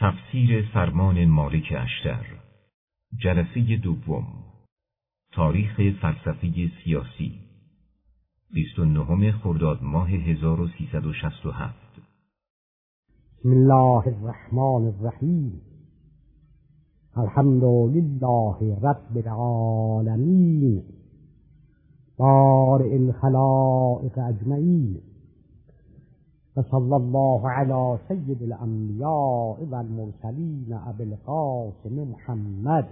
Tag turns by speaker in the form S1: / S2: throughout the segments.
S1: تفسیر فرمان مالک اشتر، جلسه دوم، تاریخ فلسفی سیاسی، 29 خرداد ماه 1367.
S2: بسم الله الرحمن الرحیم. الحمد لله رب العالمین، بارئ الخلائق اجمعین، و صلی الله علی سید الانبیاء و المرسلین ابی القاسم محمد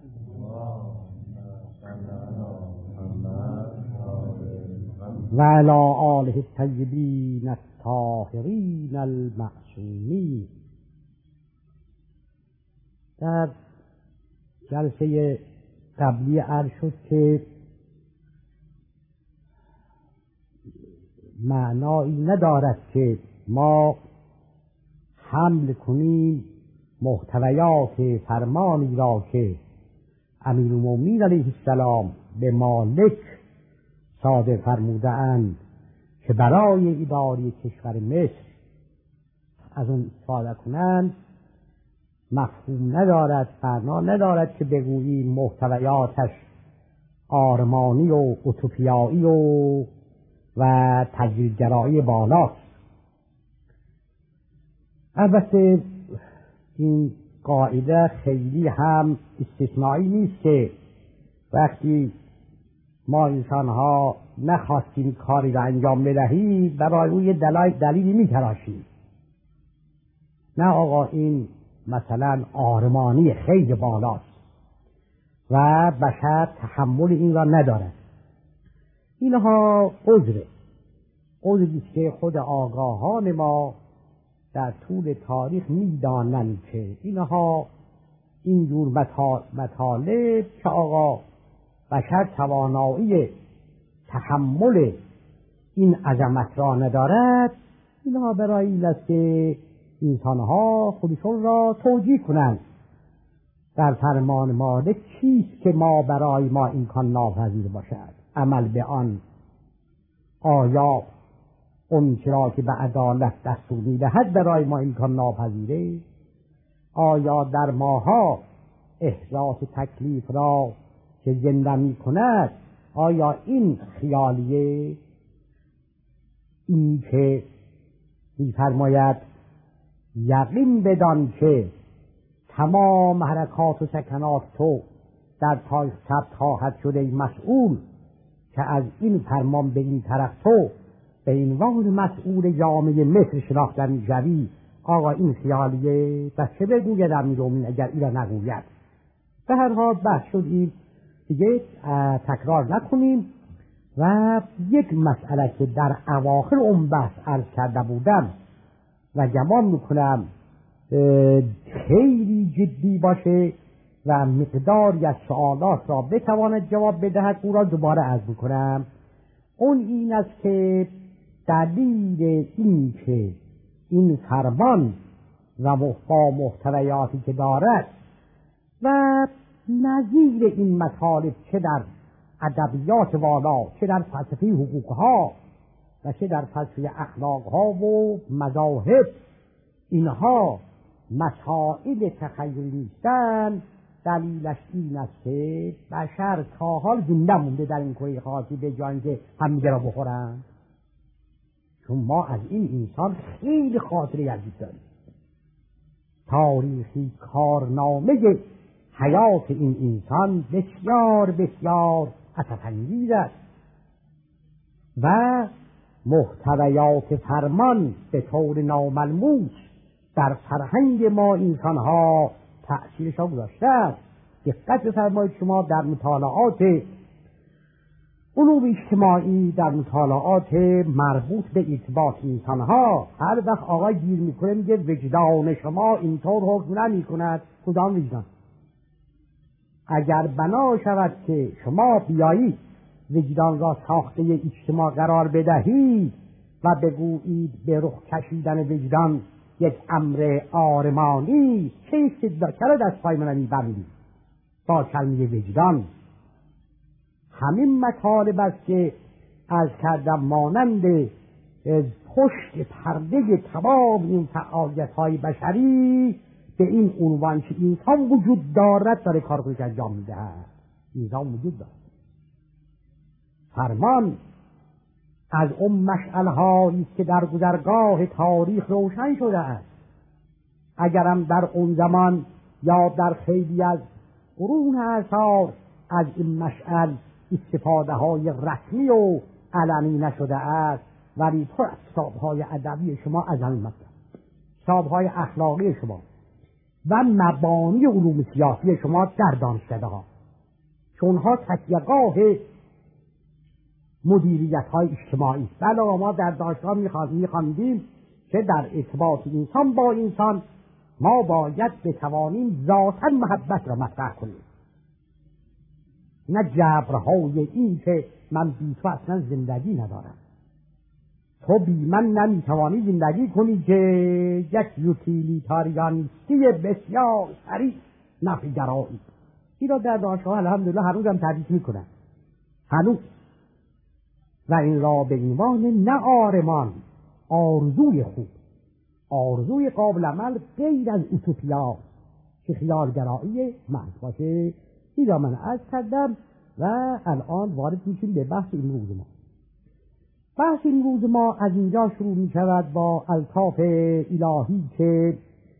S2: و علی آله الطیبین الطاهرین المعصومین. در جلسه قبلی عرض شد که معنایی ندارد که ما حمل کنیم محتویات فرمانی را که امیرالمومنین علیه السلام به مالک صادر فرموده اند که برای اداره کشور مصر از اون استفاده کنند، مفهوم ندارد، معنا ندارد که بگوییم محتویاتش آرمانی و اوتوپیایی و تجدیدگرایی بالاست. البته این قاعده خیلی هم استثنایی نیست که وقتی ما انسان‌ها نخواستیم کاری را انجام بدهیم برای اون یه دلیلی می‌تراشیم. نه آقا، این مثلا آرمانی خیلی بالاست و بشر تحمل این را ندارد. اینها عذری است که خود آگاهان ما در طول تاریخ می‌دانند که اینها اینجور مطالب که آقا بشر توانایی تحمل این عظمت را ندارد، اینها برای این است که انسانها خودشون را توجیه کنند در فرمان مالک چیست که ما برای ما امکان ناپذیر باشد عمل به آن. آیا اون چرا که به عدالت دستور می‌دهد برای ما امکان ناپذیره؟ آیا در ماها احساس تکلیف را که زنده می‌کند آیا این خیالیه؟ این که می‌فرماید یقین بدان که تمام حرکات و سکنات تو در تاریخ ثبت خواهد شده مسئول که از این فرمان به این طرف تو به عنوان مسئول جامعه مصر شناخته می‌شوی. آقا این خیالیه؟ پس چه بگوید امیرالمومنین اگر این را نگوید؟ به هر حال بحث شد، این دیگه تکرار نکنیم. و یک مسئله که در اواخر اون بحث عرض کرده بودم و گمان میکنم خیلی جدی باشه و مقداری از سوالات را بتواند جواب بدهد، او را دوباره عرض میکنم. اون این است که دلیل این که این فرمان و با محتویاتی که دارد و نظیر این مطالب چه در ادبیات والا، چه در فلسفه حقوقها و چه در فلسفه اخلاقها و مذاهب، اینها مسائل تخیلی نیستند. دلیلش این است که بشر تا حال زنده مونده در این کره خاکی به جای اینکه همدیگه را بخورند. چون ما از این انسان خیلی خاطره عزیز داریم. تاریخی کارنامه حیات این انسان بسیار بسیار اسف‌انگیز است و محتویات فرمان به طور ناملموس در فرهنگ ما انسان‌ها تأثیرش را گذاشته است. دقت بفرمایید شما در مطالعات علوم اجتماعی، در مطالعات مربوط به ارتباط انسان‌ها، هر وقت آقای گیر میکنه میگه وجدان شما اینطور حکم نمی‌کند. کدام وجدان؟ اگر بنا شود که شما بیایید وجدان را ساخته اجتماع قرار بدهید و بگویید به رخ کشیدن وجدان یک امر آرمانی، چه چرا دست پای من می‌بندید با کلمه وجدان؟ همین مطالب است که از کردم مانند پشت پرده تمام این فعالیت‌های بشری به این عنوان که انسان وجود دارد داره کار خودش انجام میدهد. انسان وجود دارد. فرمان از اون مشعل‌هایی که در گذرگاه تاریخ روشن شده است، اگرم در اون زمان یا در خیلی از قرون اعصار از این مشعل استفاده های رسمی و علنی نشده است، ولی پر از کتاب‌های ادبی شما از همین مطلب، کتاب‌های اخلاقی شما و مبانی علوم سیاسی شما در دانشکده‌ها، چونها تکیه‌گاه مدیریت‌های اجتماعی. بله ما در دانشگاه می‌خواندیم که در ارتباط انسان با انسان ما باید بتوانیم ذاتاً محبت را مطرح کنیم، نه جبرهای این که من بی تو اصلا زندگی ندارم، تو بی من نمیتوانی زندگی کنی، که یک یوتیلیتاریانیستی بسیار سریع نفی گرایی. این را در دانشگاه الحمدلله هنوز هم تدریس میکنن، هنوز، و این را به عنوان نه آرمان، آرزوی خوب، آرزوی قابل عمل غیر از اوتوپیا که خیالگرایی محض باشه. این را من عرض کردم و الان وارد میشیم به بحث امروز ما. بحث امروز ما از اینجا شروع می شود با الطاف الهی که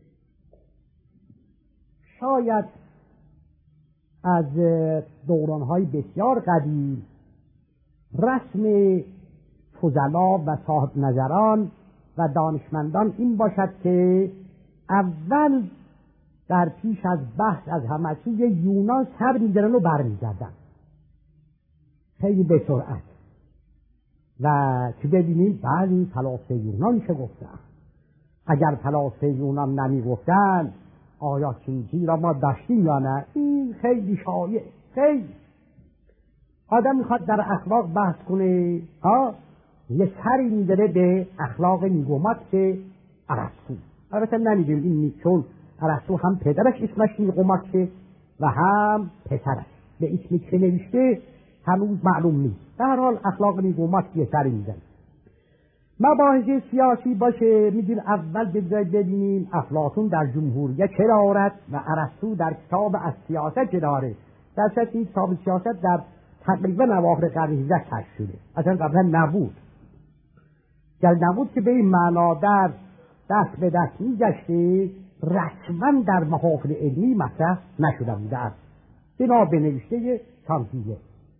S2: شاید از دورانهای بسیار قدیم رسم فضلا و صاحب نظران و دانشمندان این باشد که اول در پیش از بحث از همه چیز یونان سر می‌دارن و برمیگردن خیلی به سرعت، و که ببینیم بعضی فلاسفه یونان چه گفتن. اگر فلاسفه یونان نمیگفتن آیا چیزی را ما داشتیم یا نه؟ این خیلی شایع. خیلی آدم میخواد در اخلاق بحث کنه، یه سری میداره به اخلاق نیکوماکس ارسطو. البته نمیدونیم این چون ارسطو هم پدرش اسمش نیکوماکس و هم پسرش به اسمی که نوشته هنوز معلوم نیست. در هر حال اخلاق نیکوماکس یه سری میدن. مباحث سیاسی باشه میگیم اول ببینیم افلاطون در جمهوریت چه دارد و ارسطو در کتاب از سیاست چه داره. در صورت این کتاب سیاست در تقریبا اواخر قرن 18 کشف شده، اصلا قبلا نبود. گر نبود که به این معنا در دست به دست میگشته، رسما در محافل علمی مطرح نشده بوده است بنا به نوشته کانتیه.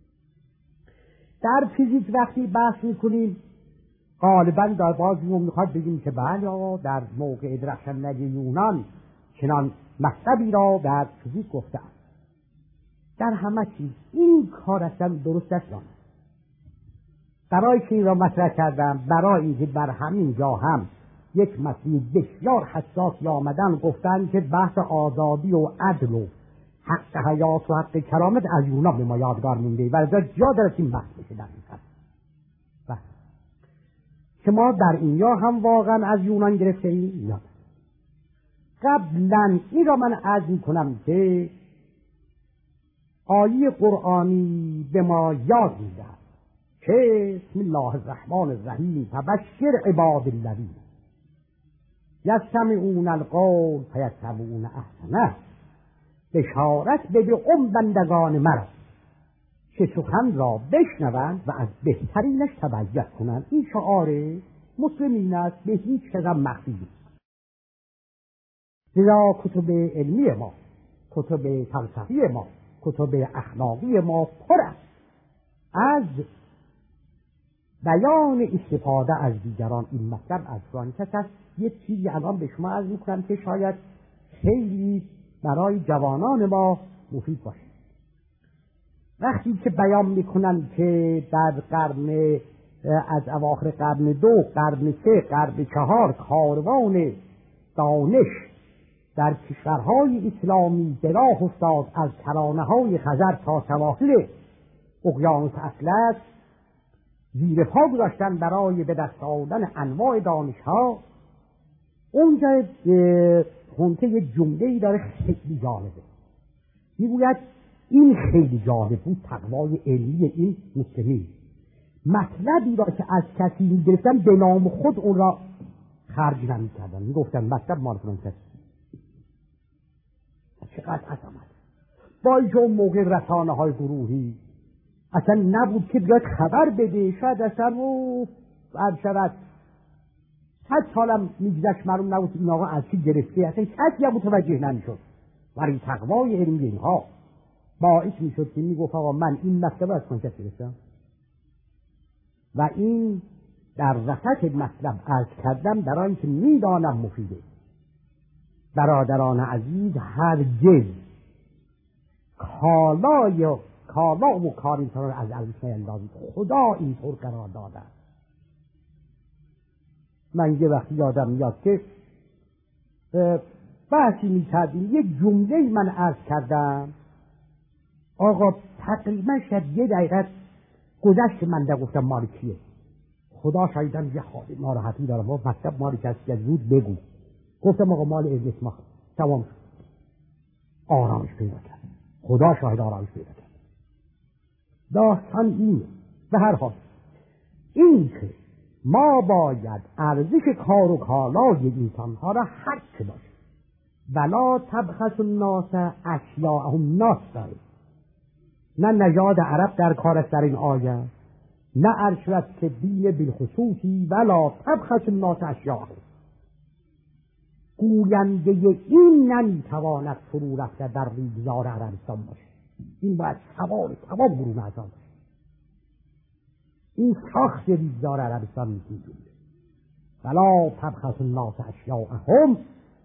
S2: در فیزیک وقتی بحث میکنیم غالبا در بازی میخواد بگیم که بله در موقع درخشندگی یونان چنان مطلبی را در فیزیک گفته است. در همه چیز این کار اصلا درست است. برای که این را مطرح کردم، برای اینکه در همین جا هم یک مسئله بسیار حساسی آمدن گفتن که بحث آزادی و عدل و حق حیات و حق کرامت از یونان به ما یادگار مونده و از جا داره این بحث بشه در این کار که ما در اینجا هم واقعا از یونان گرفته ایم. نه قبلا این را من عرض میکنم که آیه قرآنی به ما یاد میده که بسم الله الرحمن الرحیم فبشر عباد الذین یستمعون القول فیتبعون احسنه، بشارت بده اون بندگان مرا که سخن را بشنوند و از بهترینش تبعیت کنند. این شعار مسلمین است، به هیچ کدام مخفی نیست. زیرا کتب علمی ما، کتب فلسفی ما، کتب اخلاقی ما پر است از بیان استفاده از دیگران. این مطلب از فرانکس است. یک چیزی الان به شما عرض میکنم که شاید خیلی برای جوانان ما مفید باشه. وقتی که بیان میکنن که در قرن از اواخر قرن 2، قرن 3، قرن 4 کاروان دانش در کشورهای اسلامی به راه افتاد از کرانه‌های خزر تا سواحل اقیانوس اطلس، زیر پا گذاشتن برای به دست آوردن انواع دانش‌ها. اونجا خونته یه جمله‌ای داره خیلی جالبه، میگوید این خیلی جالب بود تقوای علمی این مسلمین. مطلبی را که از کسی می‌گرفتن به نام خود اون را خرج نمی‌کردن، میگفتن مطلب مال فلان کسی. چقدر عظمت. با اینکه اون موقع رسانه‌های گروهی اصلا نبود که بیاد خبر بده، شاید اصلا فرض شود 100 سالم میگذشت معلوم نبود این آقا از چی گرفته، اصلا کسی هم متوجه نمیشد. ولی تقوای علمی اینها باعث میشد که میگفت آقا من این مطلب از کجا گرفتم و این در وسط مطلب عرض کردم برای اینکه میدانم مفیده. برادران عزیز، هرگز کالا و کار اینطور رو از ارزش نیندازید. خدا اینطور قرار داده. من یه وقتی یادم میاد که بحثی میکردیم، یک جمله من عرض کردم، آقا تقریبا شاید 1 دقیقه گذشت من در گفتم مال کیه. خدا شایدم یه حال ناراحتی دارم و مطلب مال کسی از زود بگو. گفتم آقا مال ابن اسماعیل. تمام آرامش پیدا کرد. خدا شاهد آرامش پیدا کرد. داستان اینه. به هر حال این که ما باید ارزش کار و کالای انسانها را حق باشه. ولا تبخسوا الناس اشیاءهم. ناس داره، نه نژاد عرب در کار است در این آیه، نه ارشد که دین بالخصوصی. ولا تبخسوا الناس اشیاءهم. گوینده این نمیتواند فرو رفته در ریگزار عربستان باشه. این باید سوال تمام گروه اعضا باشه. این ساخت ریگزار عربستان میتونید. ولا تبخسوا الناس اشیاءهم.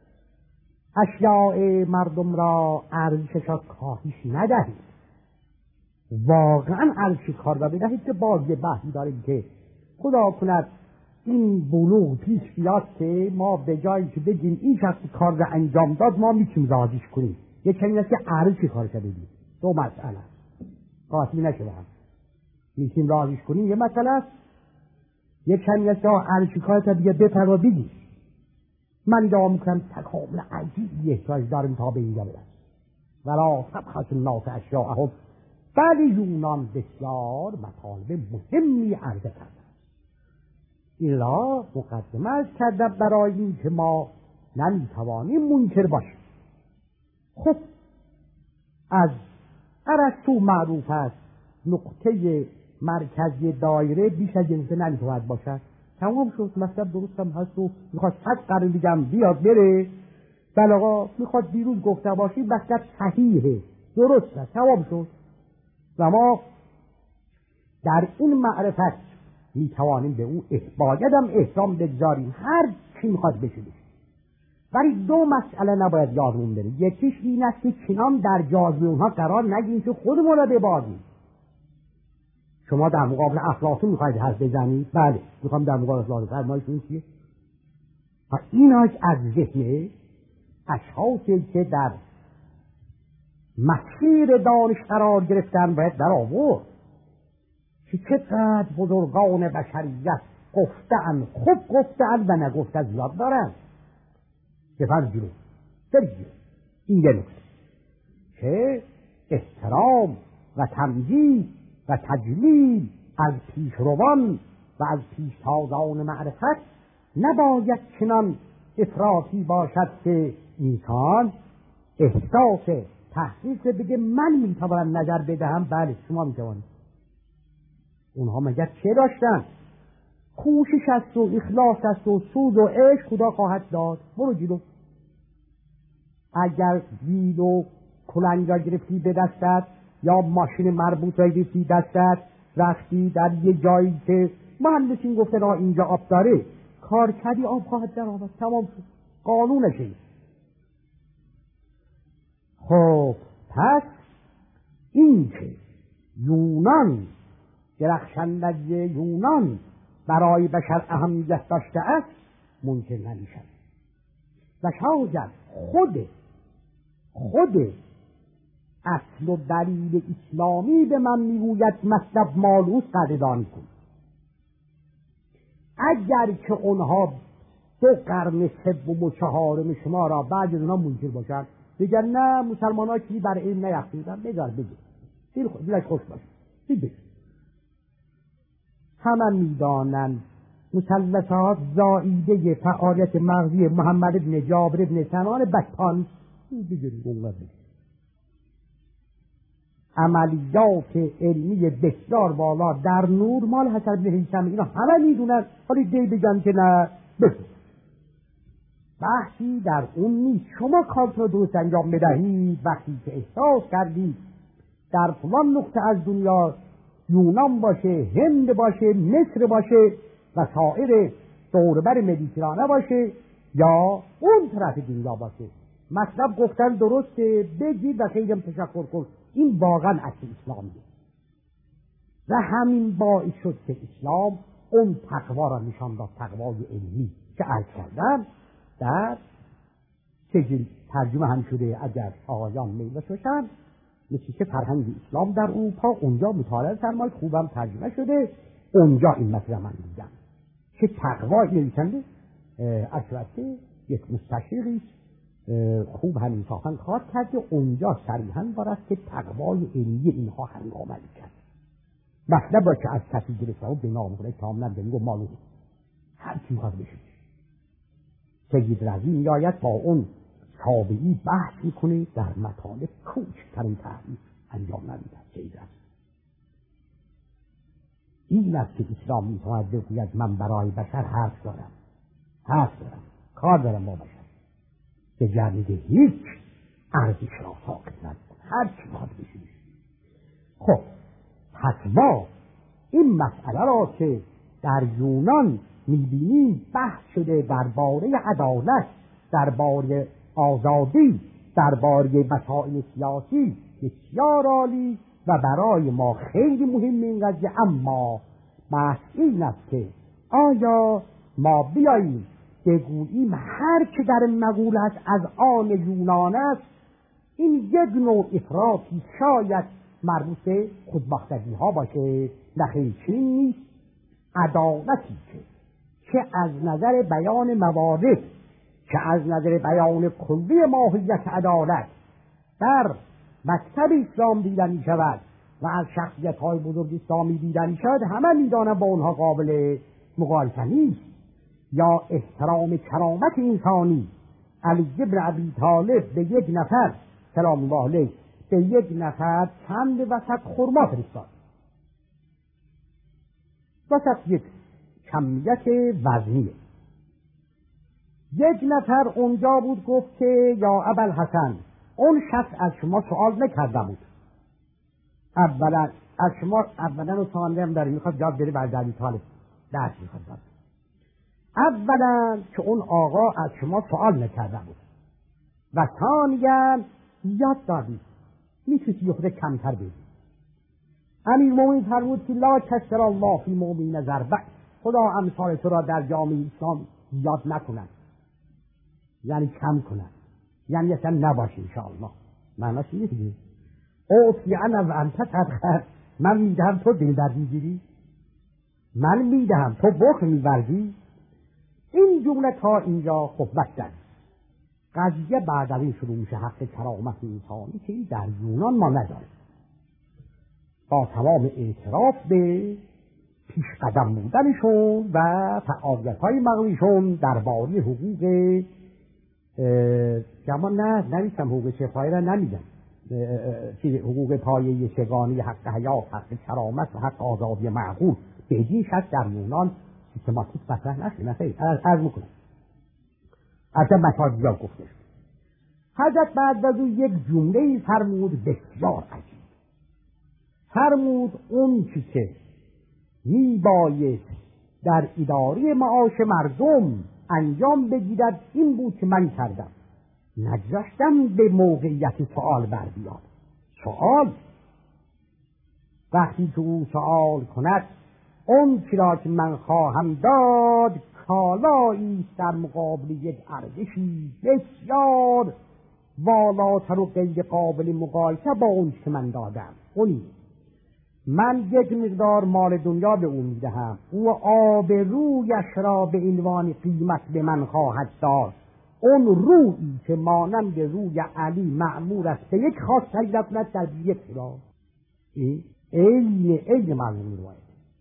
S2: اشیاء مردم را ارزشش را کاهش ندهید. واقعا ارزش کار را بدهید. که باز یه بحثی داریم که خدا کند این بلوغ پیش بیاد که ما به جایی که بگیم این شخصی کار را انجام داد ما میتونیم راضیش کنیم. یه چنین است که ارزش کار را بدید. دو مسئله قاطی نشه به هم. میتونیم راضیش کنیم یه مسئله است. یه چنین است که ارزش کار را دیگه بپر و بگید. من ادعا میکنم تکامل عجیبی احتیاج داریم تا به اینجا برسیم. ولا تبخسوا الناس اشیاءهم. بله یونان بسیار مطالب مهمی عرضه کردن. این را مقدمه از کردن برای این که ما نمیتوانیم منکر باشیم. خب از ارسطو معروف است نقطه مرکزی دایره بیش از این نمیتواند باشد. تمام شد. مطلب درست هم هست و میخواد 100 قرن دیگم بیاد بره. بله آقا میخواد دیروز گفته باشی مطلب صحیحه، درست است، تمام شد. و ما در این معرفت میتوانیم به او باید هم احترام بگذاریم. هر چی میخواد بشه. ولی 2 مسئله نباید یادمون بره. یکیش این است که چنان در جاذبه اونها قرار نگیریم که خودمون را ببازیم. شما در مقابل افلاطون میخواید حرف بزنید؟ بله میخوام در مقابل افلاطون. فرمایشون چیه؟ ایناش از ذهن اشخاصی که در مسیر دانش قرار گرفتن باید در آورد که چقدر بزرگان بشریت گفتن، خوب گفتن و نگفته زیاد دارن. بفرد جلو برید. این یه نکته که احترام و تمجید و تجلیل از پیشروان و از پیشتازان معرفت نباید چنان افراطی باشد که انسان احساس تحقیق بگه من میتوانم نظر بدهم. بله شما میتوانید. اونها مگر چه داشتن؟ کوشش است و اخلاص است و سوز و عشق خدا خواهد داد. برو جلو. اگر ویل و کلنگ را گرفتی به دستت یا ماشین مربوط را گرفتی دستت رفتی در یه جایی که مهندسین گفته را اینجا آب داره، کار کردی آب خواهد در آمد. تمام شد. قانونشه. خب پس این که یونان، درخشندگی یونان برای بشر اهمیت داشته است منکر نمیشد. و شاید خود اصل و دلیل اسلامی به من میگوید مطلب مالوس قدردانی کن. اگر که اونها 2 قرن سوم و 4 شما را بعد از اونها منکر باشند بگن نه مسلمان ها چیزی بر علم نیفتیدن، بگار بگه دلش خوش باشه بگه. همه میدانن مثلثات زائیده فعالیت مغزی محمد ابن جابر ابن سنان بطان بگه. عملیات علمی بسیار بالا در نور مال حسن بن هیثم، اینا همه میدونن، ولی دی بگن که نه بگو. بحثی در اون نیست. شما کارت رو درست انجام بدهید. وقتی که احساس کردید در فلان نقطه از دنیا، یونان باشه، هند باشه، مصر باشه و سایر دوربر مدیترانه باشه یا اون طرف دنیا باشه، مطلب گفتن درسته، بگید و خیلی تشکر کن. این واقعا اصل اسلامیه و همین باعث شد که اسلام اون تقوا را نشان داد، تقوای علمی که عرض کردم در سجل ترجمه هم شده. اگر آقایان میل باشن مثل که فرهنگ اسلام در اروپا، اونجا مطالعه فرمایید، خوبم ترجمه شده، اونجا این مطلب من دیدم که تقوا نویسنده البته یک مستشرقی خوب هم انصافا کار کرده، اونجا صریحا دارد که تقوای علمی اینها هنگامه کرد. مطلب را که از کسی گرفته و به نام کنه کاملا بگو معلوم هر چی میخواد بشه. سید رضی میآید با اون تابعی بحث میکنه، در مطالب کوچکترین تحریف انجام نمیدهد. سید رضی این است که اسلام میتواند بگوید من برای بشر حرف دارم، کار دارم با بشر، به جانب هیچ ارزش را ساکت نکن، هر چی باید بشید. خب پس ما این مسئله را که در یونان میبینیم بحث شده درباره عدالت، درباره آزادی، درباره مسائل سیاسی بسیار عالی و برای ما خیلی مهم این قضیه. اما بحث این است که آیا ما بیاییم بگوییم هر که در مقولت از آن یونان است، این یک نوع افراطی شاید مربوط به خودبختگی ها باشه. نخیر چنین نیست. عدالتی که از نظر بیان موارد، که از نظر بیان کلی ماهیت عدالت در مکتب اسلام دیدنی شود و از شخصیت های بزرگ اسلامی دیدنی شود، همه میدانن با اونها قابل مقایسه نیست. یا احترام کرامت انسانی، علی بن ابی طالب به یک نفر سلام الله علیه، به یک نفر چند وسط خرما فرستاد، وسط یک کمیت وزنیه. یک نفر اونجا بود گفت که یا ابوالحسن، اون شخص از شما سوال نکرده بود، اولا از شما اولا و ثانیا هم داری میخواد جواب بده بر علی طالب درس میخواد داد. اولا که اون آقا از شما سوال نکرده بود و ثانیا یاد دادید میتونید یه خود کمتر بدید. امیرالمومنین فرمود که لا کسر الله فی مؤمنین ضربه، خدا امثال تو را در جامعه اسلام یاد نکنند، یعنی کم کنند، یعنی اصلا نباشه انشاءالله. معناش اینه دیگه اوفی انا و انت تدخر، من میدهم تو دل درد میگیری، من میدهم تو بخل میورزی. این جمله تا اینجا خب بستن. قضیه بعد از این شروع میشه حق کرامت انسانی که در یونان ما نداره. با تمام اعتراف به پیش قدم بودنشون و فعالیت‌های مغویشون درباره حقوق اما نمیستم حقوق شفایی را نمیدن، حقوق پایه سگانی، حق حیات، حق کرامت و حق آزادی معقول بدین شکل در یونان سیستماتیک مطرح نشد. نخیر عرض میکنم اصلا مسائل زیاد گفته شد. حضرت بعد از یک جمله فرمود بسیار عجیب، فرمود اون چی که میبایست در اداره معاش مردم انجام بگیرد این بود که من کردم، نگذاشتم به موقعیت سوال بر بیاد. سوال وقتی که او سوال کند اون چرا که من خواهم داد کالایی در مقابل یک ارزشی بسیار والاتر و غیر قابل مقایسه با اون که من دادم. اونی من یک مقدار مال دنیا به اون میدهم، او آب رویش را به عنوان قیمت به من خواهد داد. اون رویی که مانند روی علی مأمور است به یک خاص سجده کند در یک را این معلوم روایت.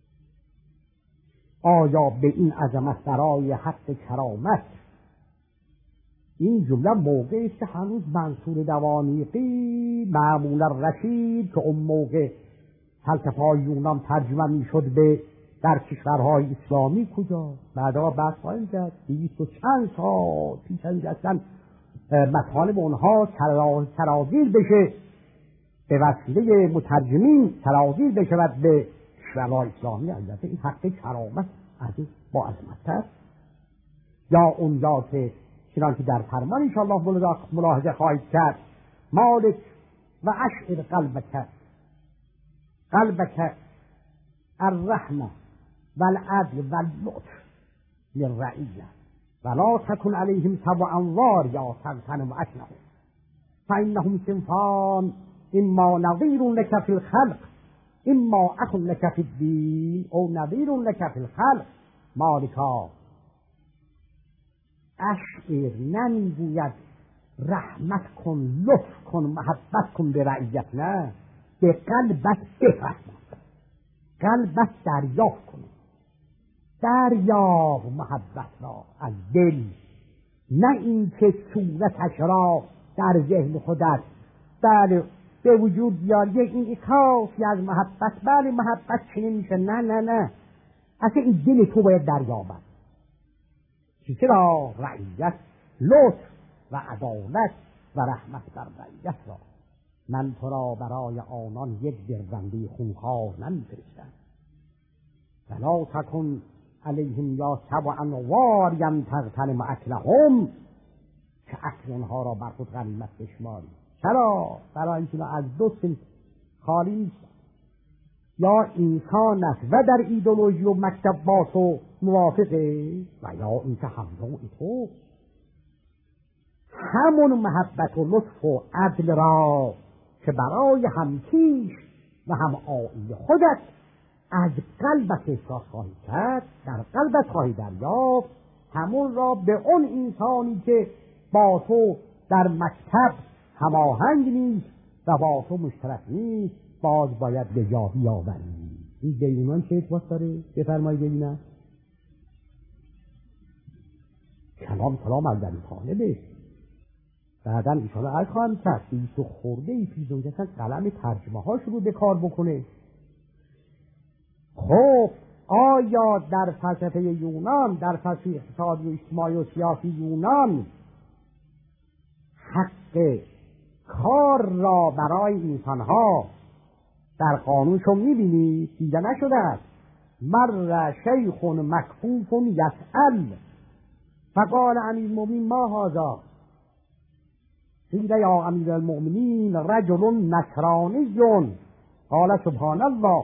S2: آیا به این عظمت برای حق کرامت این جمله موقعی است که هنوز منصور دوانیقی مأمون الرشید که اون موقع فلسفه‌های یونان ترجمه میشد به در کشورهای اسلامی کجا؟ بعدا بحث خواهیم کرد 200 و چند سال پیش از اصلا مطالب اونها سرازیر بشه، به وسیله مترجمین سرازیر بشود به کشورهای اسلامی. البته این حق کرامت از این با عظمت‌تر. یا اونجا که چنانکه در فرمان انشاءالله ملاحظه خواهید کرد مالک و اشعر قلبک الرحمه والعدل واللطف للرعیه ولا تكن عليهم سبع انوار یا تغتنم اکنهم فانهم صنفان اما نظیر لك في الخلق اما اخ لك في الدین او نظیر لك في الخلق. مالکا اشعر نمیگوید رحمت کن، لطف کن، محبت کن به رعیت، نه، به قلبت بفهم، قلبت دریافت کن، دریاب محبت را از دل، نه این که صورتش را در ذهن خودت بله به وجود بیار این کافی از محبت، بله محبت چه نمیشه، نه اصلا این دل تو باید دریابد. چرا؟ رعیت، لطف و عدالت و رحمت بر رعیت را. من تو را برای آنان یک دربنده خونخوار نمی‌فرستم. فلا تکن علیهم یا سبع انوار تغتنم اکلهم، که اکل اونها را بر خود غنیمت بشماری. چرا؟ برای اینکه از دو صنف خالی نیست، یا انسان است و در ایدئولوژی و مکتب با تو موافقه و یا اینکه همراه تو. همون محبت و لطف و عدل را که برای همکیش و هم آیین خودت از قلبت احساس خواهی کرد، در قلبت خواهی دریافت، همون را به اون انسانی که با تو در مکتب هماهنگ نیست و با تو مشترک نیست باز باید به جا بیاوری. این دیونان چه اتفاق داره؟ بفرمایید ببینم. کلام از در طالبه بعدا ایشالا عرض خواهم کرد 20 خورده ای پیزون که قلم ترجمه هاش رو به کار بکنه. خب آیا در فلسفه یونان، در فلسفه اقتصادی و اجتماعی و سیاسی یونان حق کار را برای انسانها در قانونشون میبینی؟ دیده نشده است. مر شیخ مکفوف یسأل فقال امیر المؤمنین ما هذا؟ قیل یا امیر المؤمنین رجل نصرانی قال سبحان الله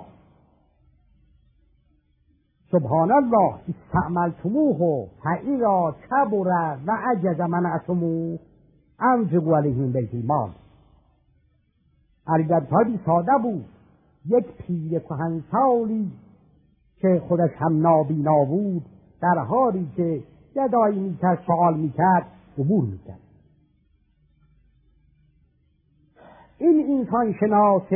S2: استعملتموه فاذا كبر و عجز منعتموه انفقوا علیه من بیت المال. علی ساده بود، یک پیر کهنسالی که خودش هم نابینا بود در حالی که گدایی میکرد سوال میکرد عبور میکرد. این انسان شناس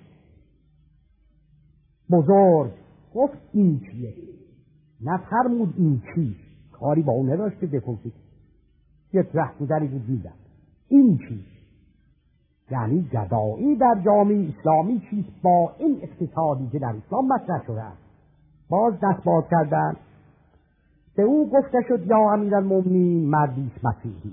S2: بزرگ گفت این چیه؟ نفرمود این چی؟ کاری با اون نداشته بپرسید، یک رهگذری بود میدن. این چی؟ یعنی گدایی در جامعه اسلامی چیست با این اقتصادی که در اسلام مطرح شده است؟ باز دست باز کردن. به او گفته شد یا امیرالمومنین مردی مسیحی.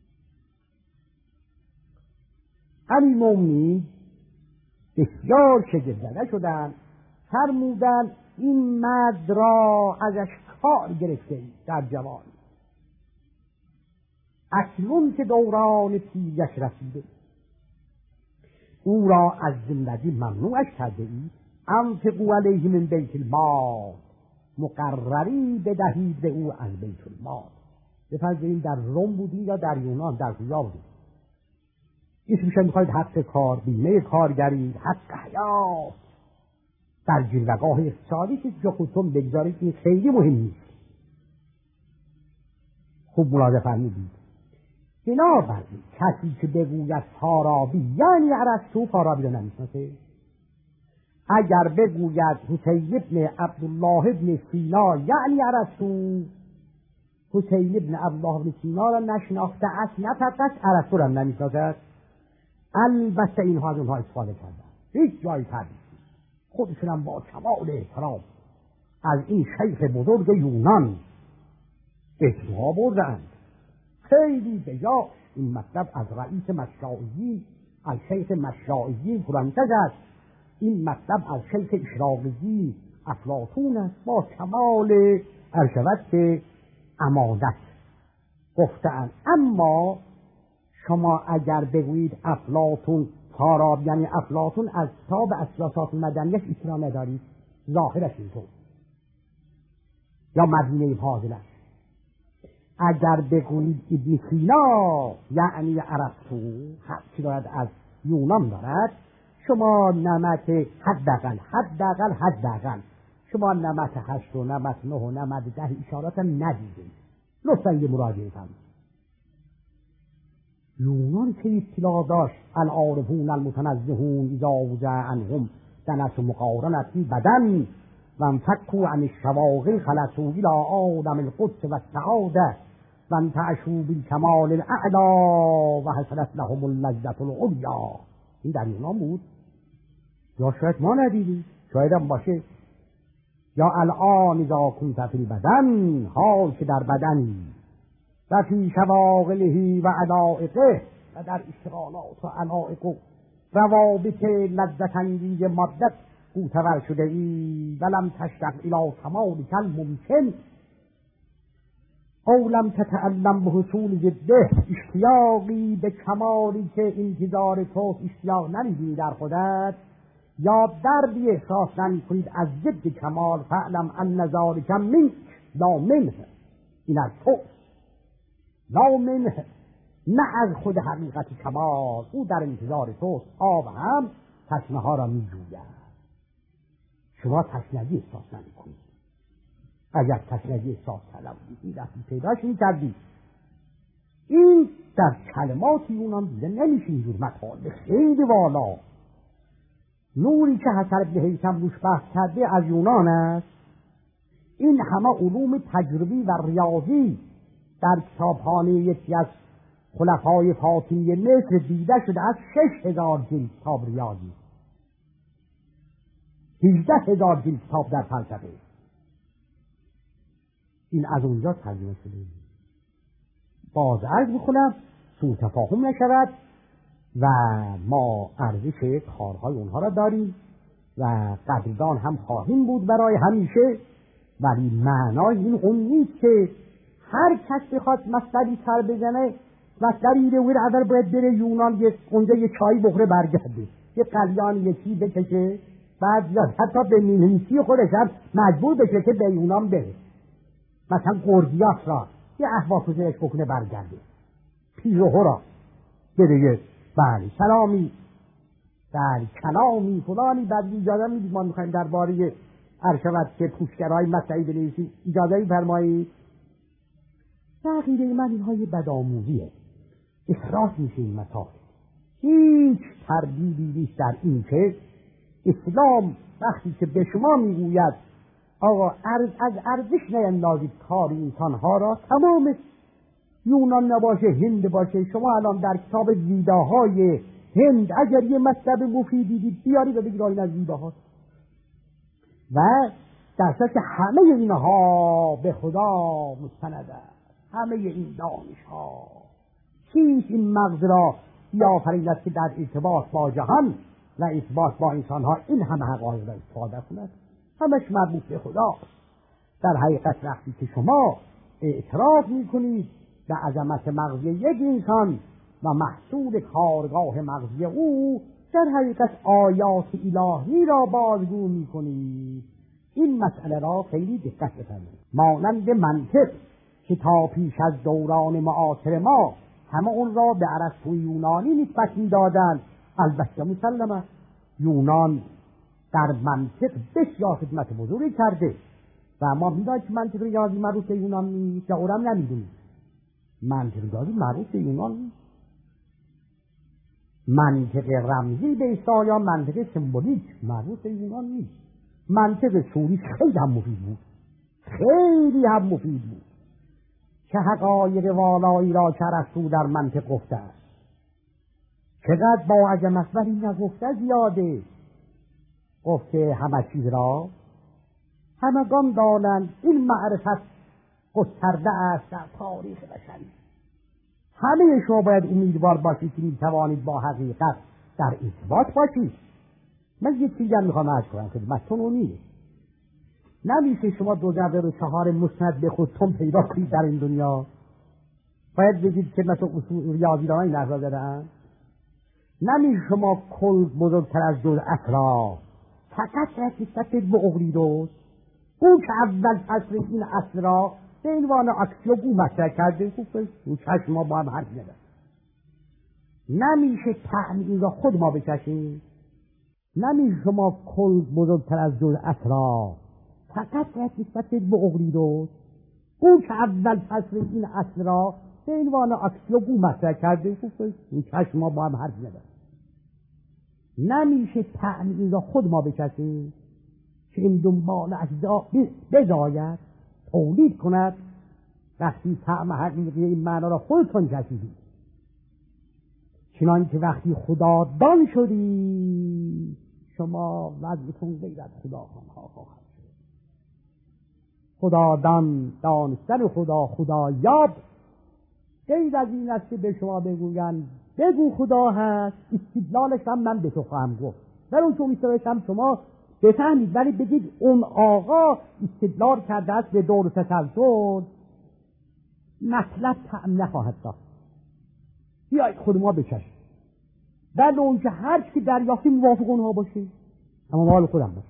S2: امیرالمومنین بسیار شگفت زده شدند، فرمودند این مرد را ازش کار گرفته در جوانی، اکنون که دوران پیرش رسیده او را از زندگی ممنوعش کرده ای، انفقوا علیه من بیت المال، مقرری بدهید به او از بیت المال. بفرمایید در روم بودی یا در یونان، در کجا بودی؟ اسمش میخواید حق کار، بیمه کارگری، حق حیات در جلوه‌گاه اقتصادی که جا خودتون بگذارید این خیلی مهم نیست. خوب ملاحظه فرمودید. بنابراین کسی که بگوید فارابی یعنی ارسطو، فارابی رو نمیشناسه. اگر بگوید حسین ابن عبدالله ابن سینا یعنی ارسطو، حسین ابن عبدالله ابن سینا را نشناخته است، نه فقط ارسطو را نمیشناسد. البته اینها از اونها استفاده کردن، هیچ جایی تردید خودشونم با کمال احترام از این شیخ بزرگ یونان ادعا بردند. خیلی بجا این مطلب از رئیس مشائیی، از شیخ مشائیی فرانتج است، این مطلب از شیخ اشراقی افلاطون است، با کمال ارشد که امانت گفتند. اما شما اگر بگویید افلاطون فارابی، یعنی افلاطون از کتاب اساسات المدنیه اطلاع ندارید، ظاهرش اینطور، یا مدینه فاضله. اگر بگویید ابن سینا یعنی ارسطو هرچی دارد از یونان دارد، شما نمت حداقل شما نمت 8 و نمت 9 و نمت 10 اشارات ندیدید. لطفا یه مراجعه کنید. یونان که اطلاع داشت العارفون المتنزهون اذا وضع عنهم دنس مقارنتی بدن و انفکوا عن الشواغل خلصوا الى آدم القدس و السعاده و انتعشوا بالکمال الاعلی و حصلت لهم اللذة العلیا. این در یونان بود، یا شاید ما ندیدیم، شاید هم باشه. یا الان اذا کنت فی البدن، حال که در بدنی، و فی شواغله و علائقه، و در اشتغالات و علائق و روابط لذت انگیز مادت گوتور شده ای و لم تشتاق الی کمالک الممکن او لم تتعلم به حصول جده، اشتیاقی به کمالی که انتظار توست اشتیاق نمی‌بینی در خودت، یا دردی احساس نمی‌کنید از جد کمال، فعلم ان ذلک منک لا منه، این از توست لا منه، نه از خود حقیقت کمال، او در انتظار توست. آب هم تشنه ها را می‌جوید، شما تشنگی احساس نمی‌کنید. اگر تشنگی احساس کردید این دفعی پیداش می‌کردید. این در کلمات یونان دیده نمیشه. اینجور مطالب خیلی والا، نوری که حسن ابن هیثم روش بحث کرده از یونان است. این همه علوم تجربی و ریاضی در کتابخانه یکی از خلفای فاطمی مصر دیده شده از 6,000 جلد کتاب ریاضی، 18,000 جلد کتاب در فلسفه. این از اونجا ترجمه شده. باز عرض میکنم سوء تفاهم نشود و ما ارزش کارهای اونها را داریم و قدردان هم خواهیم بود برای همیشه، ولی معنای این اون نیست که هر کس بخواد مصدری سر بزنه، مصدری رو اول باید بره یونان، اونجا یه چای بخوره برگرده، یه قلیان یکی بکشه، بعد یا حتی به مینویسی خودش هم مجبور بشه که به یونان بره، مثلا قردیاس را یه احوافزش بکنه برگرده، پیروهو را بره بله سلامی بله کلامی فلانی، بعد اجازه میدید ما میخوایم درباره ارشد که پوشگرهای مسیحی بنویسیم، اجازه میفرمایید؟ تغییر من اینها یه بدآموزیه، اخراج میشه این مطالب. هیچ تردیدی نیست در این که اسلام وقتی که به شما میگوید آقا از ارزش نیندازید کار انسانها را، تمام یونان نباشه هند باشه، شما الان در کتاب ویداهای هند اگر یه مطلب مفیدی دید بیارید و بگید این از ویداهاست، و در صورتی که همه اینها به خدا مستند است، همه این دانش ها چیست این مغز را بیافریند که در ارتباط با جهان و ارتباط با انسان ها این همه حقایق را استفاده کند، همش مربوط به خدا. در حقیقت وقتی که شما اعتراف میکنید به عظمت مغزی یک انسان و محصول کارگاه مغزی او، در حقیقت آیات الهی را بازگو میکنید. این مسئله را خیلی دقت بفرمایید. مانند منطق که تا پیش از دوران معاصر ما همه اون را به ارسطوی یونانی نسبت میدادند، البته مسلمه یونان در منطق بسیار خدمت بزرگی کرده و ما میدانیم که منطق ریاضی مربوط به یونان نیست، یا اونم نمیدونیم. منطق ریاضی مربوط به یونان نیست. منطق رمزی به عیسی یا منطق سمبولیک مربوط به یونان نیست. منطق سوری خیلی هم مفید بود، خیلی هم مفید بود که حقایق والایی را که ارسطو در منطق گفته است، چقدر با عظمت ولی نگفته زیاده. گفت که همه چیز را همگان دانند این معرفت گسترده است در تاریخ بشری. همه شما باید امیدوار باشید که میتوانید با حقیقت در ارتباط باشید. من یک چیزی هم میخوام عرض کنم خدمتتون اونیه. نمیشه شما 2004 مسند به خودتون پیدا کنید در این دنیا. باید بگید که مثل اصول ریاضیدانان این نظر دارن. نمیشه شما کل بزرگتر از جزء را فقط نسبت به اقلیدوس او که اول فصل این اصل را به عنوان اکسیوم مطرح کرده گفت او چشم ما با هم حرف نده. نمیشه طعم این را خود ما بکشیم. نمیشه شما کل بزرگتر از جزء را فقط نسبت به اقلیدوس او که اول فصل این اصل را به عنوان اکسیوم مطرح کرده گفت او چشم ما با هم حرف نده. نمیشه طعم این را خود ما بکشیم که این دنبال اجزا بزاید تولید کند. وقتی طعم حقیقی این معنا را خودتون کشیدید، چنان که وقتی خدا دان شدی شما وضعتون غیر از خداخوانها خواهد شد. خدا دانستن خدا یاب غیر از این است که به شما بگویند بگو خدا هست. استدلالش هم من به تو خواهم گفت، ولی اون چون استدلالش هم شما بفهمید، ولی بگید اون آقا استدلال کرده است به دور تسلسل، مطلب طعم نخواهد ساخت. بیایید خود ما بچشیم، ولی اون که هر چی دریافتی موافق اونها باشه، اما مال خودم باشه.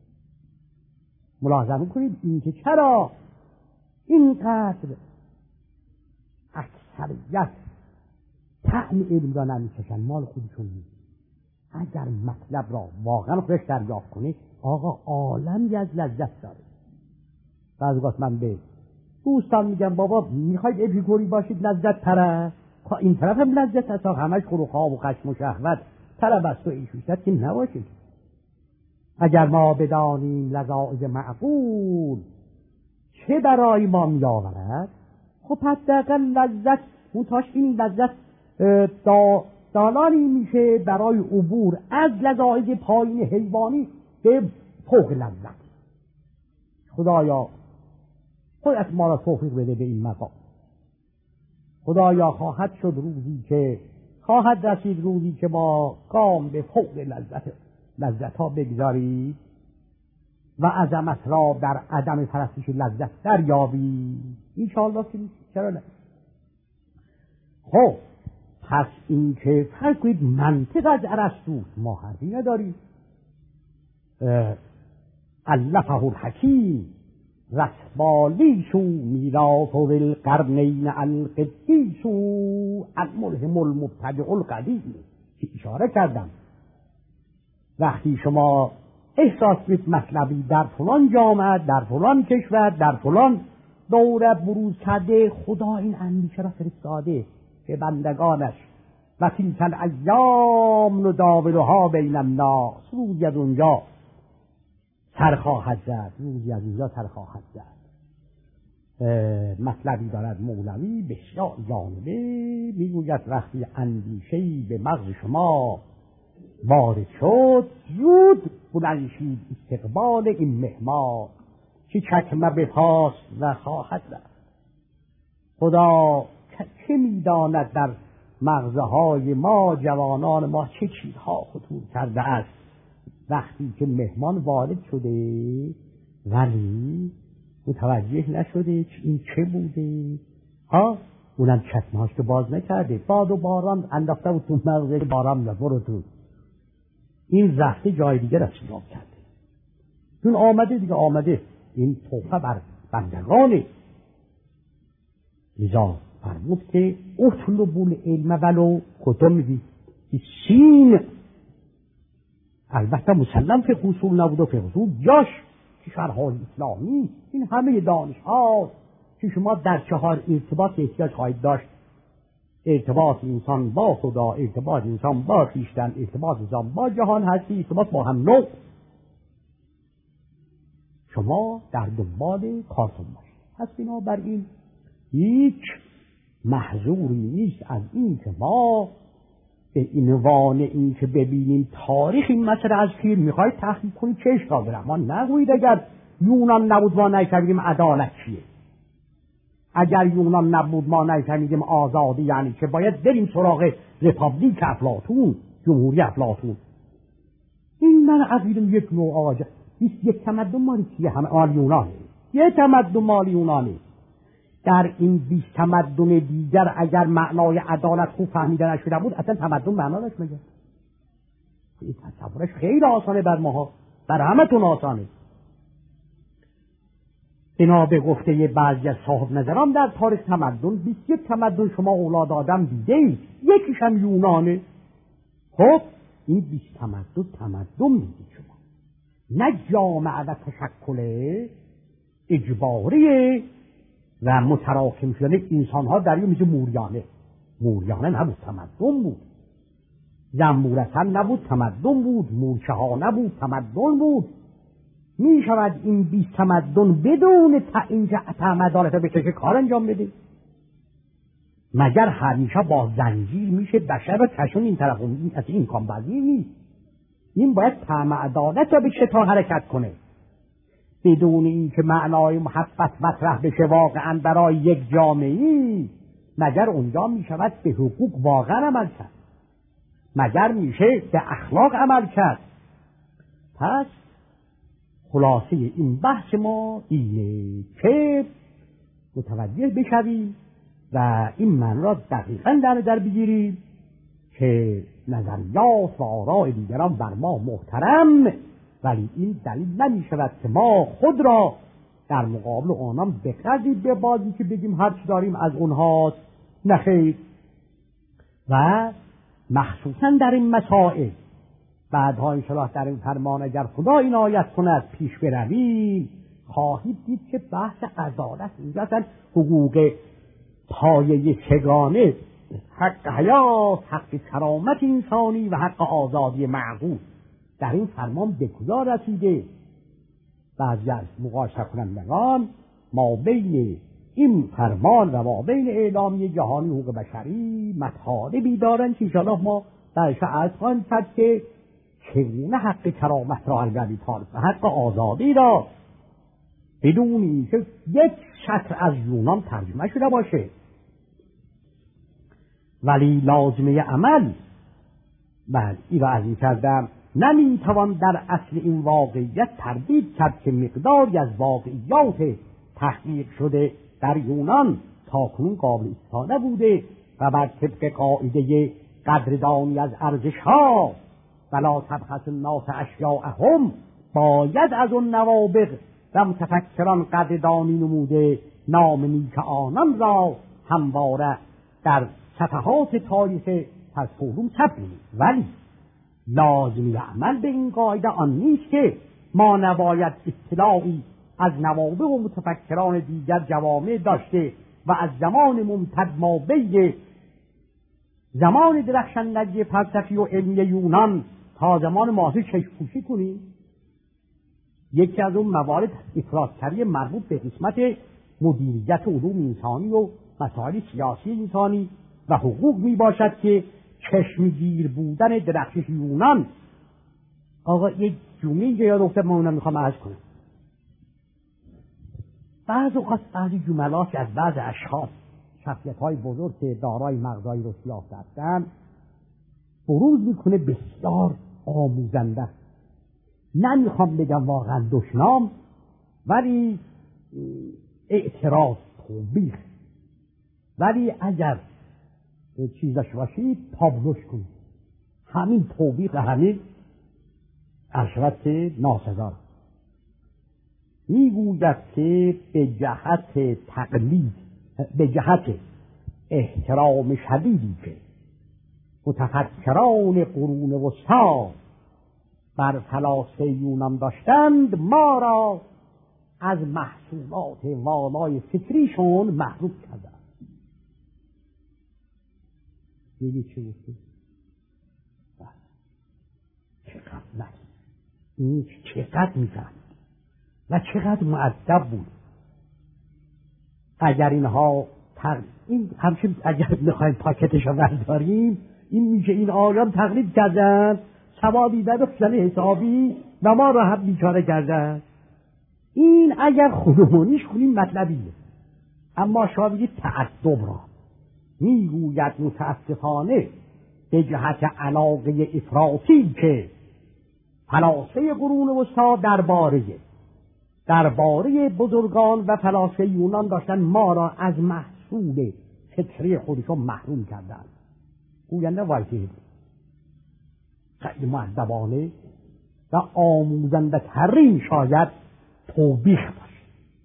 S2: ملاحظه کنید این که چرا اینقدر اکثریت طعم علم را نمیچشن، مال خودشون نیست. اگر مطلب را واقعا خودش دریافت کنه، آقا عالمی از لذت داره. بعضی وقت من به دوستان میگم بابا میخواید اپیکوری باشید لذت پرست، این طرف هم لذت هست، همش خور و خواب و خشم و شهوت طلب است و ایشوشت که نباشید. اگر ما بدانیم لذائذ معقول چه برای ما میآورد، خب حداقل لذت متاش این لذت دالانی میشه برای عبور از لذائذ پایین حیوانی به فوق لذت. خدایا خودت ما را توفیق بده به این مقام. خدایا خواهد رسید روزی که ما گام به فوق لذت ها بگذارید و عظمت را در عدم پرستش لذت دریابید. انشاءالله که چرا نه. خب پس این که فرق کنید منطق از ارسطو ما حرفی نداریم. علفه الحکیم رسبالیشو میراث القرنین القدیسو الملهم المبتدع القدیم که اشاره کردم. وقتی شما احساس کنید مطلبی در فلان جامعه، در فلان کشور، در فلان دوره بروز کرده، خدا این اندیشه را فرستاده که بندگانش و تلک الایام نداولها بین الناس، روزی از اونجا سر خواهد زد. مطلبی دارد مولوی بسیار جانبه، میگوید وقتی اندیشه‌ای به مغز شما وارد شد، زود بلند شید استقبال این مهمان که چکمه به پاس و خواهد رفت. خدا چه میداند در مغزهای ما جوانان ما چه چیزها خطور کرده است وقتی که مهمان وارد شده ولی متوجه نشده این چه بوده. اونم چشمهاش که باز نکرده، باد و باران انداخته بود تو مغزه، باران نبرو تو این رفته جای دیگه را سیراب کرده. چون آمده این توفه بر بندگانه. لذا فرمود که اطلبوا العلم ولو کتم سین. البته مسلم فقه اصول نبود و فقه اصول جاش که شرح‌های اسلامی این همه دانش ها که شما در 4 ارتباط احتیاج خواهید داشت: ارتباط انسان با خدا، ارتباط انسان با خویشتن، ارتباط انسان با جهان هستی، ارتباط با هم نوع. شما در دنبال کارتون باشید. پس بنابراین هیچ محظوری نیست از این که ما به عنوان این که ببینیم تاریخ این مسئله از کی میخواید تحقیق کنید چه اشکال داره. ما نگویید اگر یونان نبود ما نفهمیدیم عدالت چیه، اگر یونان نبود ما نفهمیدیم آزادی یعنی که باید بریم سراغ رپابلیک افلاطون، جمهوری افلاطون. این من عقیدم یک نوع آجا یک تمدن مالی چیه؟ همه آل یونانه، یک تمدن مالی یونانه. در این 20 تمدن دیگر اگر معنای عدالت خوب فهمیده نشده بود اصلا تمدن معنا داشت مگه؟ این تصورش خیلی آسانه بر ماها، بر همتون آسانه. بنا به گفته بعضی از صاحب نظران در تاریخ تمدن 21 تمدن شما اولاد آدم دیده اید، یکیش هم یونانه. خب این 20 تمدن میدید شما، نه جامعه و تشکل اجباریه و متراکم شدن انسان ها در این میشه موریانه نبود، تمدن بود. زنبورت هم نبود، تمدن بود. مورچه ها نبود، تمدن بود. می شود این 20 تمدن بدون اینکه عدالت بکشه کار انجام بده؟ مگر همیشه با زنجیر میشه بشر رو کشون این طرف از این امکان پذیر نیست. این باید طعم عدالت رو بکشه تا حرکت کنه. بدون اینکه معنای محبت مطرح بشه واقعا برای یک جامعه، مگر اونجا می شود به حقوق واقعا عمل کرد؟ مگر میشه به اخلاق عمل کرد؟ پس خلاصه این بحث ما اینه که متوجه بشویم و این من را دقیقا در بگیریم که نظریات و آراء دیگران بر ما محترم، ولی این دلیل نمی شود که ما خود را در مقابل آنان به قدری ببازیم که بگیم هر چی داریم از اونهاست. نخیر. و مخصوصا در این مسائل بعدها انشاءالله در این فرمان اگر خدا عنایت کند پیش برویم خواهید دید که بحث عدالت اینجا اصلا حقوق پایه سگانه، حق حیات، حق کرامت انسانی و حق آزادی معقول در این فرمان به کجا رسیده؟ بعضی از مقایسه کنندگان ما بین این فرمان و ما بین اعلامیه جهانی حقوق بشری مطالبی دارن که انشاءالله ما درش عرض خواهیم کرد که چگونه حق کرامت را الگوی طالب و حق آزادی را بدون اینکه یک سطر از یونان ترجمه شده باشه. ولی لازمه عمل بعد این را از این کردم نمیتوان در اصل این واقعیت تردید کرد که مقداری از واقعیات تحقیق شده در یونان تا کنون قابل استفاده بوده و بر طبق قاعده قدردانی از ارزش‌ها ولا تبخس الناس اشیاءهم باید از اون نوابغ و متفکران قدردانی نموده نام نیک آنان را همواره در صفحات تاریخ پس‌فولون ثبت کنید. ولی لازمی عمل به این قاعده آن نیست که ما نباید اطلاعی از نوابغ و متفکران دیگر جوامع داشته و از زمان ممتد ما بین زمان درخشندگی فلسفی و علمی یونان تا زمان معاصر چشم‌پوشی کنیم. یکی از اون موارد افراط‌گری مربوط به قسمت مدیریت علوم انسانی و مسائل سیاسی انسانی و حقوق می باشد که چشمگیر بودن درخشش یونان. آقا یک جمله اینجا یاد افتاد ما اونم میخوام عرض کنم. بعض اوقات بعضی جملات از بعض اشخاص شخصیت‌های بزرگ که دارای مغزای رشدی یافته هستند بروز میکنه بسیار آموزنده. نمیخوام بگم واقعا دشنام، ولی اعتراض، توبیخ. ولی اگر چیزش باشید پابلوش کنید. همین توبیخ همین ارشبت که ناسزار میگوید که به جهت تقلید، به جهت احترام شدیدی که متفکران قرون وسطی بر فلاسفه یونان داشتند ما را از محصولات والای فکریشون محروم کردند. دیدی چه گفتی؟ چقدر نهی این چقدر میفهمید و چقدر مؤدب بود. اگر اینها این همچنین اگر میخوایم پاکتش رو برداریم این میشه این آیان تقلید کردن، ثوابی نداشتن حسابی و ما را هم بیچاره کردن. این اگر خودمونیش کنیم مطلبیه، اما شاید تعصب را میگوید متاسفانه به جهت علاقه افراطی که فلاسفه قرون وسطی درباره بزرگان و فلاسفه یونان داشتن ما را از محصول فطری خودشون محروم کردن. گوینده وایتید خیلی مؤدبانه و آموزنده ترین شاید توبیخ باشه.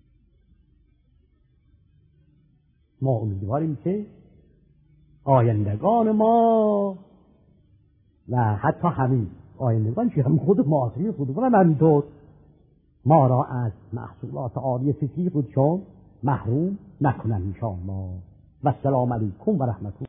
S2: ما امیدواریم که آیندگان ما و حتی همین آیندگان که هم خود معاصرین خودمون هم همینطور ما را از محصولات عالی فکری خودشون محروم نکنن انشاءالله. و السلام علیکم و رحمت الله.